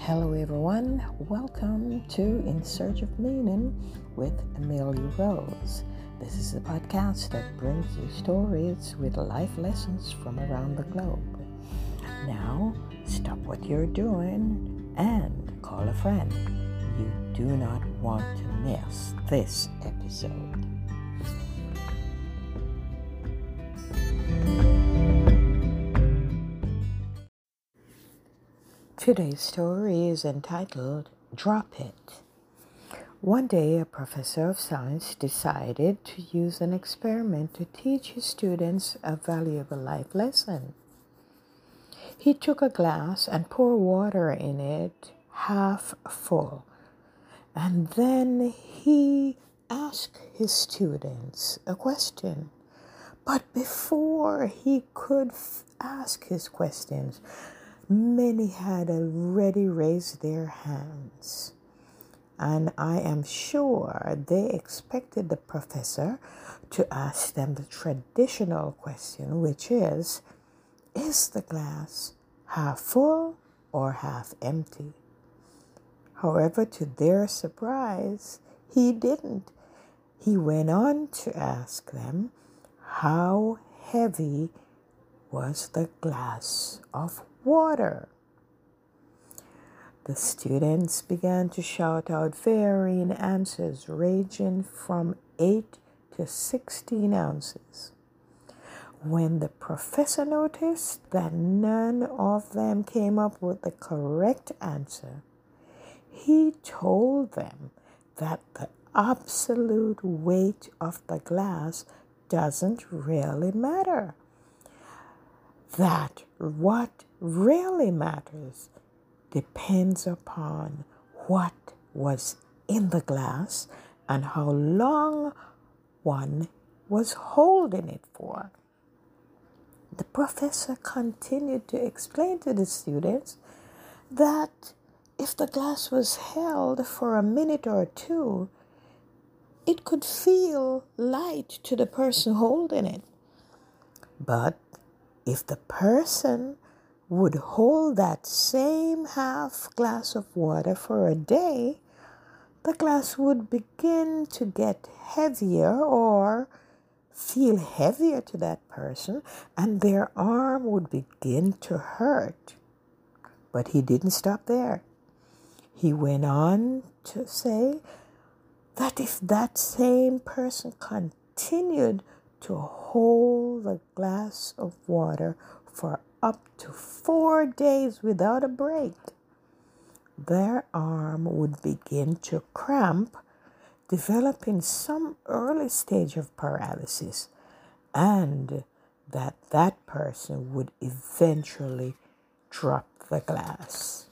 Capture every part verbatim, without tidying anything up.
Hello, everyone. Welcome to In Search of Meaning with Amelia Rose. This is a podcast that brings you stories with life lessons from around the globe. Now, stop what you're doing and call a friend. You do not want to miss this episode. Today's story is entitled Drop It. One day, a professor of science decided to use an experiment to teach his students a valuable life lesson. He took a glass and poured water in it half full, and then he asked his students a question. But before he could f- ask his questions, many had already raised their hands, and I am sure they expected the professor to ask them the traditional question, which is, is the glass half full or half empty? However, to their surprise, he didn't. He went on to ask them how heavy was the glass of water. The students began to shout out varying answers ranging from eight to sixteen ounces. When the professor noticed that none of them came up with the correct answer, he told them that the absolute weight of the glass doesn't really matter. That what really matters depends upon what was in the glass and how long one was holding it for. The professor continued to explain to the students that if the glass was held for a minute or two, it could feel light to the person holding it. But if the person would hold that same half glass of water for a day, the glass would begin to get heavier or feel heavier to that person, and their arm would begin to hurt. But he didn't stop there. He went on to say that if that same person continued to hold the glass of water for up to four days without a break, their arm would begin to cramp, developing some early stage of paralysis, and that that person would eventually drop the glass.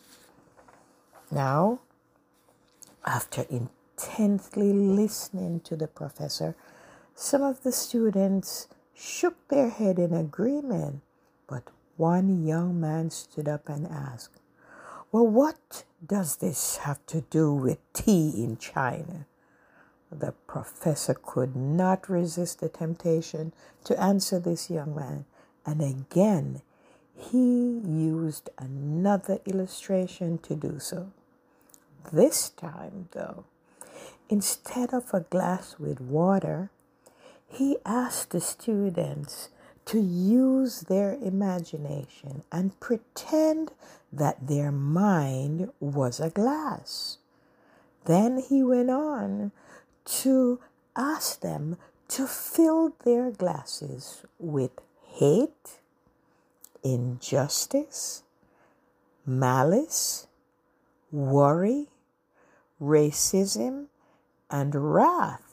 Now, after intently listening to the professor, some of the students shook their head in agreement, but one young man stood up and asked, "Well, what does this have to do with tea in China?" The professor could not resist the temptation to answer this young man, and again he used another illustration to do so. This time, though, instead of a glass with water, he asked the students to use their imagination and pretend that their mind was a glass. Then he went on to ask them to fill their glasses with hate, injustice, malice, worry, racism, and wrath.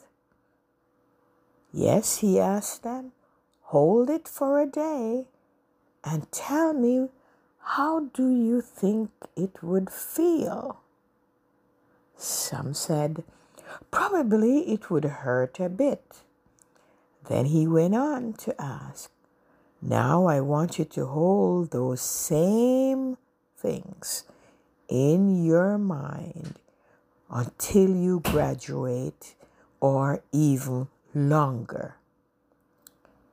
Yes, he asked them, hold it for a day and tell me, how do you think it would feel? Some said, probably it would hurt a bit. Then he went on to ask, now I want you to hold those same things in your mind until you graduate or even longer.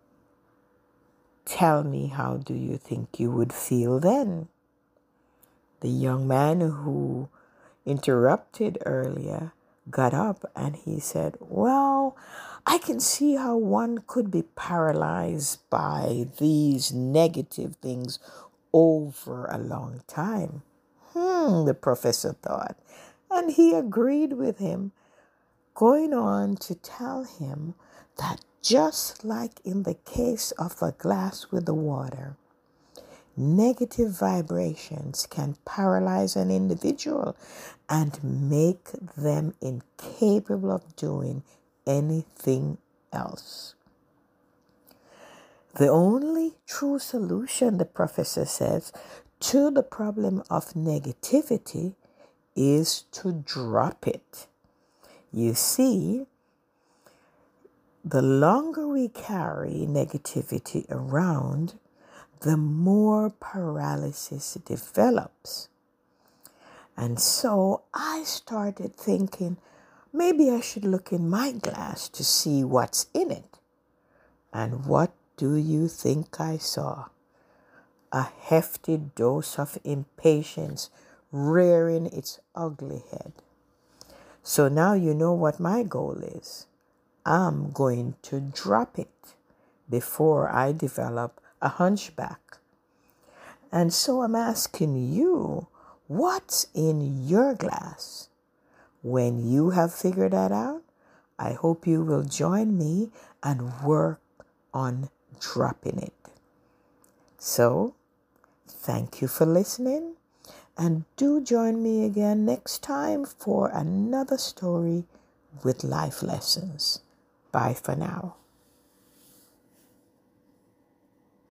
Tell me, how do you think you would feel then? The young man who interrupted earlier got up and he said, well, I can see how one could be paralyzed by these negative things over a long time. Hmm, the professor thought, and he agreed with him, going on to tell him that just like in the case of a glass with the water, negative vibrations can paralyze an individual and make them incapable of doing anything else. The only true solution, the professor says, to the problem of negativity is to drop it. You see, the longer we carry negativity around, the more paralysis develops. And so I started thinking, maybe I should look in my glass to see what's in it. And what do you think I saw? A hefty dose of impatience rearing its ugly head. So now you know what my goal is. I'm going to drop it before I develop a hunchback. And so I'm asking you, what's in your glass? When you have figured that out, I hope you will join me and work on dropping it. So, thank you for listening, and do join me again next time for another story with life lessons. Bye for now.